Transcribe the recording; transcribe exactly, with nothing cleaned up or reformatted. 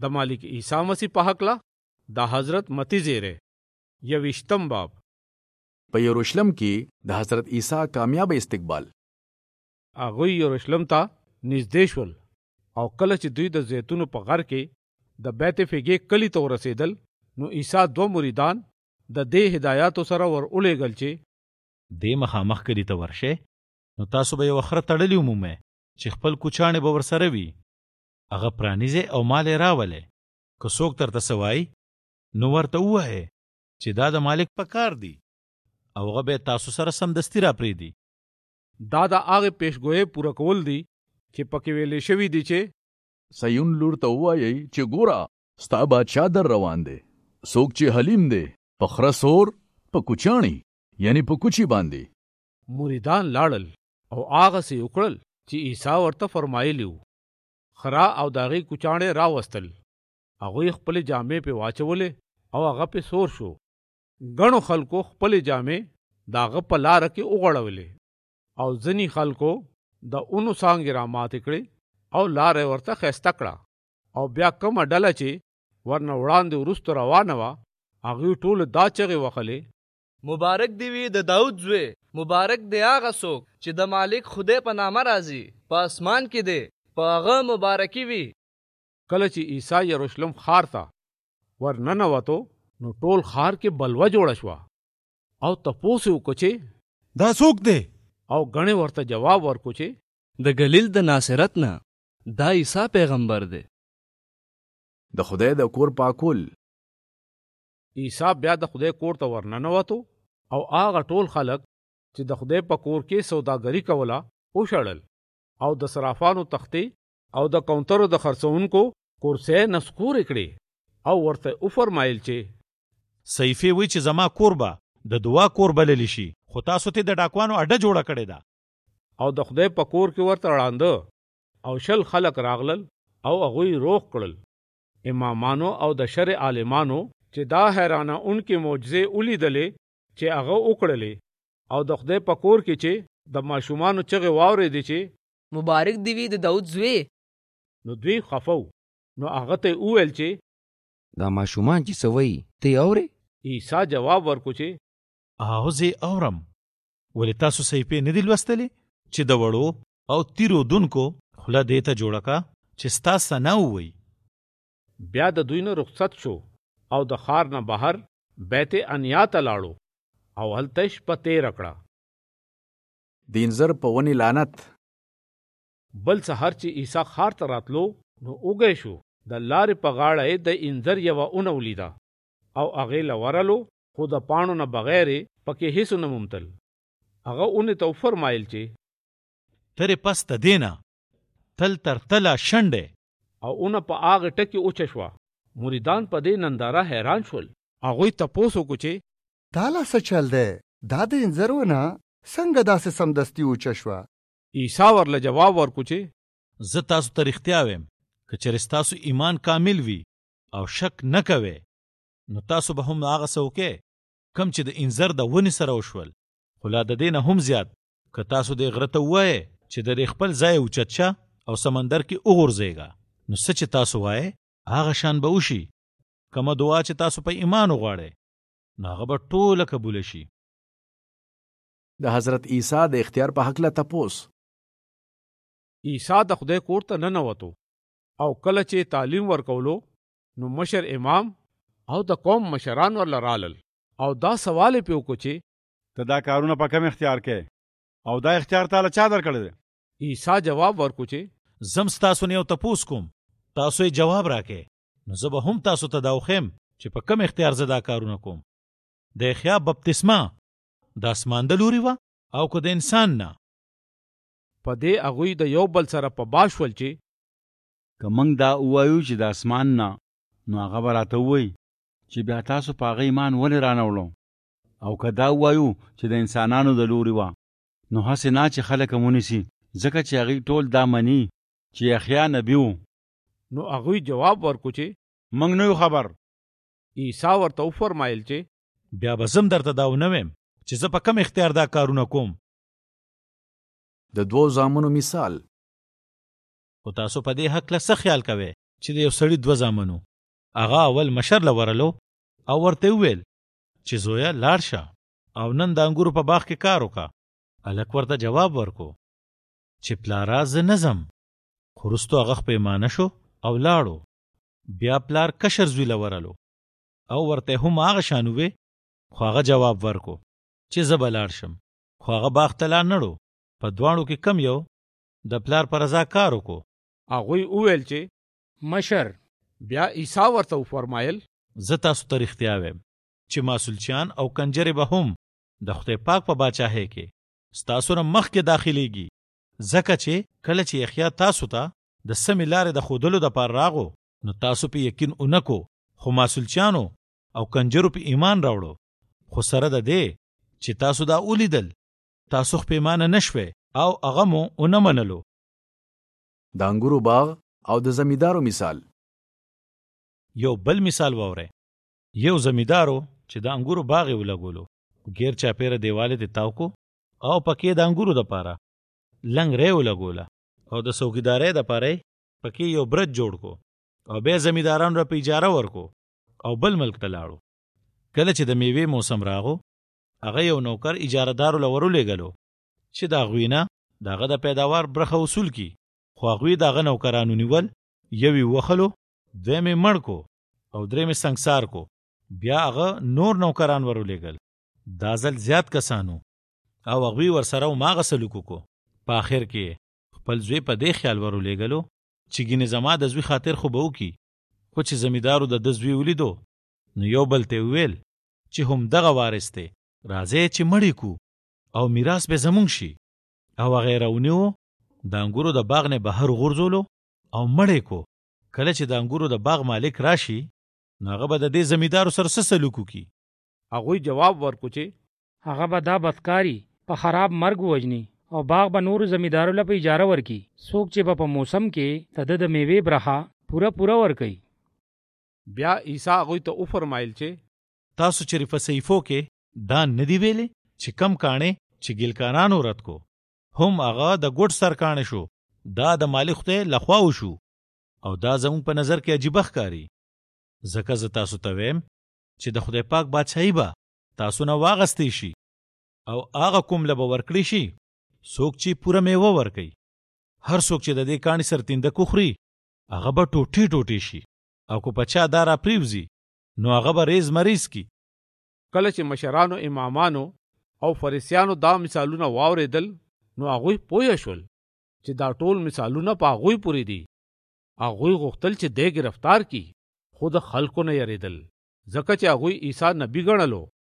د مالک عیسی مسیح په حقله د حضرت متی زیری یویشتم باب. په یروشلم کې د حضرت عیسی کامیاب استقبال. هغوی یروشلم ته نږدې شول او کله چې دوی د زیتونو په غر کې د بیت فیګې کلي ته ورسېدل نو عیسی دوه مریدان د دې هدایاتو سره ور ولېږل چې دې مخامخ کلي ته ورشئ نو تاسو به یوه خره تړلې ومومئ چې خپل کوچاڼې به ورسره وي. هغه پرانیزئ او مال یې راولئ. که څوک درته څه وایي نو ورته ووایئ چې دا د مالک په کار دی او هغه به تاسو سره سمدستي راپرېږدي. دا د هغې پیشګویۍ پوره کول دي چې پکې ویلې شوي دي چې صیون لور ته ووایئ چې ګوره ستا بادشاه در روان دی، څوک چې حلیم دی په خره سور په کوچاڼي یعنی په کوچي باندې. مریدان لاړل او هغسې وکړل چې عیسی ورته فرمایلي وو. خره او د هغې کوچاڼې راوستل، هغوی خپلې جامې پې واچولې او هغه پې سور شو. ګڼو خلکو خپلې جامې د هغه په لاره کې وغوړولې او ځینې خلکو د اونو څانګې را ماتې کړې او لاره یې ورته ښایسته کړه. او بیا کومه ډله چې ورنه وړاندې وروسته روانه وه هغوی ټولو دا چغې وهلې: مبارک دی وي د داود زوی، مبارک دی هغه څوک چې د مالک خدای په نامه راځي، په اسمان کې دی، په هغه مبارکي وي. کله چې عیسی یروشلم ښار ته ور ننوتو نو ټول ښار کې بلوه جوړه شوه او تپوس یې وکړو چې دا څوک دی؟ او ګڼې ورته جواب ورکړو چې د ګلیل د ناصرت نه دا عیسی پیغمبر دی. د خدای د کور پاکول. عیسی بیا د خدای کور ته ور ننوتو او هغه ټول خلک چې د خدای په کور کې سوداګري کوله وشړل او د صرافانو تختې او د کاونټرو د خرڅونکو کورسۍ نسکورې کړې او ورته وفرمایل چې صیفې وی چې زما کور به د دعا کور بللی شي، خو تاسو ته د ډاکوانو اډه جوړه کړې ده. او د خدای په کور کې ورته ړانده او شل خلک راغلل او هغوی روغ کړل. امامانو او د شرع عالمانو چې دا حیرانه انکې معجزې ولیدلې چې هغه وکړلې او د خدای په کور کې چې د ماشومانو چغې واورېدې چې مبارک دی وي د داود زوی، نو دوی خفه وو. نو هغه ته وویل چې دا ماشومان چې څه وایي ته یې اورې؟ عیسی جواب ورکړو چې او زه اورم. ولې تاسو صحیفې نه دي لوستلې چې د وړو او تیرو دونکو خوله دې ته جوړه کا چې ستا ثنا ووایي. بیا د دوی نه رخصت شو او د ښار نه بهر بیت انیا ته لاړو او هلته شپه تېره کړه. د انځر په ونې لعنت. بل سهار چې عیسی ښار ته راتلو نو اوږی شو. د لارې په غاړه یې د انځر یوه اونه ولیده او هغې له ورلو، خو د پاڼو نه بغیر یې پکې هیڅ ونه مومتل. هغه اونې ته وفرمایل چې ترې پس د دې نه تل تر تله شنډې. او اونه په هغې ټکې اوچه شوه. مریدان په دې ننداره حیران شول. هغوی تپوس وکړو چې دا لا څه چل دی؟ دا د انځر ونه څنګه داسې سمدستي اوچه شوه؟ عیسی ورله جواب ورکړو چې زه تاسو ته رښتیا ویم که چېرې ستاسو ایمان کامل وي او شک نه کوئ نو تاسو به هم هغه څه وکئ کم چې د انځر د ونې سره وشول. خو لا د دې نه هم زیات که تاسو دې غره ته ووایئ چې د دې خپل ځای اوچت شه او سمندر کې وغورځېږه نو څه چې تاسو وایئ هغه شان به وشي. کومه دعا چې تاسو په ایمان وغواړئ نو هغه به ټوله قبوله شي. د حضرت عیسی د اختیار په هکله تپوس. عیسی د خدای کور ته ننوتو او کله چې تعلیم ورکولو نو مشر امام او د قوم مشران ورله رالل او دا سوال یې پې وکړو چې ته دا کارونه په کم اختیار کې او دا اختیار تاله چا درکړی دی؟ عیسی جواب ورکړو چې زم ستاسو نه یو تپوس کوم، تاسو یې جواب راکې نو زه به هم تاسو ته دا وښیم چې په کم اختیار زه دا کارونه کوم. د یحیی بپتسمه د اسمان د لوري وه او که د انسان نه؟ په دې هغوی د یو بل سره په باش ول چې که موږ دا ووایو چې د اسمان نه نو هغه به راته ووایي چې بیا تاسو په هغه ایمان ولې رانوړو، او که دا ووایو چې د انسانانو د لوري وه نو هسې نه چې خلک هم ونیسي ځکه چې هغوی ټول دا مني چې یحیی نبي و. نو هغوی جواب ورکړو چې موږ نه یو خبر. عیسی ورته وفرمایل چې بیا به زم درته دا ونه ویم چې زه په کم اختیار دا کارونه کوم. د دوو زامنو مثال. خو تاسو په دې هکله څه خیال کوئ چې د یو سړي دوه زامنو. هغه اول مشر له ورلو او ورته وویل چې زویا لاړ شه او نن د انګورو په باغ کې کار وکړه. هلک ورته جواب ورکو چې پلاره زه نه ځم. خو وروستو هغه پیمانه شو او لاړو. بیا پلار کشر زوی له ورلو او ورته هم هغه شان ووی، خو هغه جواب ورکو چې زه به لاړ شم. خو هغه باغ ته لاړ نړو. په دواړو کې کم یو د پلار پر رضا کار وکړو. هغوی وویل چې مشر. بیا عیسی ورته وفرمایل زه تاسو ته رښتیا وایم چې ماسولچیان او کنجرې به هم د خدای پاک په باچاهۍ کې ستاسو نه مخکې داخلیږي. ځکه چې کله چې یحیی تاسو ته د سمې لارې د ښودلو دپاره راغو نو تاسو په یقین اونکو، خو ماسولچیانو او کنجرو په ایمان راوړو. خو سره د دې چې تاسو دا ولیدل تاسو خو پیمانه نشوي او هغه مو ونه منلو. د انګورو باغ او د زمیدارو مثال. یو بل مثال واورئ. یو زمیدارو چې د انګورو باغ یې ولګولو، غیر چاپیره دیواله ته تاو کو او پکې د انګورو دپاره لنګ ری ولګوله او د څوکیدارۍ دپاره پکې یو برج جوړ کو او بیا زمیدارانو را په اجاره ورکو او بل ملک ته لاړو. کله چې د میوې موسم راغو هغه یو نوکر اجارهدارو له ورولېږلو چې د هغوی نه د هغه د پیداوار برخه وصول کی. خو هغوی د هغه نوکرانو نیول، یو یې وخلو، دویم یې مړ کو او دریم یې سنګسار کو. بیا هغه نور نوکران ورولېږل، دا ځل زیات کسانو، او هغوی ورسره هماغه سلوک وکړو. په آخر کې خپل زوی په دې خیال ورولېږلو چې ګینې زما د زوی خاطر خو به وکړي. خو چې زمیدارو د ده زوی ولیدو نو یو بل ته وویل چې هم دغه وارث دی، راځئ چې مړی کو او میراث به زمونږ شي. او هغه یې راونیو، د انګورو د باغ نه بهر غورځولو او مړی کو. کله چې د انګورو د باغ مالک راشي نو هغه به د دې زمیدارو سره څه سلوک وکړي؟ هغوی جواب ورکو چې هغه به دا بدکاري په خراب مرګ ووجني او باغ به نورو زمیدارو له په اجاره ورکي، څوک چې به په موسم کې د ده د میوې برخه پوره پوره ورکوي. بیا عیسی هغوی ته وفرمایل چې تاسو چېرې په صحیفو کې دا نه دي ویلې چې کم کاڼې چې ګیلکانانو رد کو هم هغه د ګوډ سر کاڼې شو، دا د مالک خدای لخوا وشو او دا زموږ په نظر کې عجیبه ښکاري. ځکه زه تاسو ته وایم چې د خدای پاک بادشاهي به تاسو نه واغستی شي او هغه کوم له به ورکړی شي څوک چې پوره میوه ورکوي. هر څوک چې د دې کاڼي سر تینده کوخري هغه به ټوټې ټوټې شي او که په چا دا را پریوزي نو هغه به ریز مریض کی. کله چې مشرانو، امامانو او فریسیانو دا مثالونه واورېدل نو هغوی پوه شول چې دا ټول مثالونه په هغوی پورې دي. هغوی غوښتل چې دی ګرفتار کی، خو د خلکو نه یریدل ځکه چې هغوی عیسی نبی ګڼلو.